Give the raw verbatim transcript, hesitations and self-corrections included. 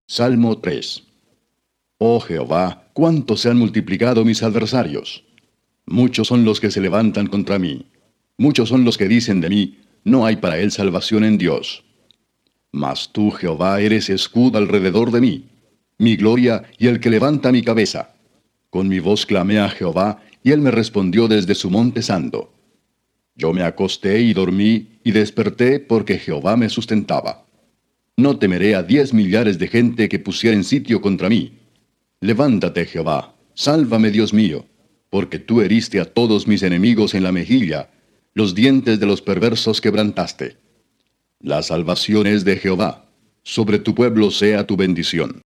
Salmo tres. Oh Jehová, cuánto se han multiplicado mis adversarios. Muchos son los que se levantan contra mí. Muchos son los que dicen de mí, no hay para él salvación en Dios. Mas tú, Jehová, eres escudo alrededor de mí, mi gloria y el que levanta mi cabeza. Con mi voz clamé a Jehová, y él me respondió desde su monte santo. Yo me acosté y dormí, y desperté porque Jehová me sustentaba. No temeré a diez millares de gente que pusieren sitio contra mí. Levántate, Jehová, sálvame, Dios mío, porque tú heriste a todos mis enemigos en la mejilla, los dientes de los perversos quebrantaste. La salvación es de Jehová, sobre tu pueblo sea tu bendición.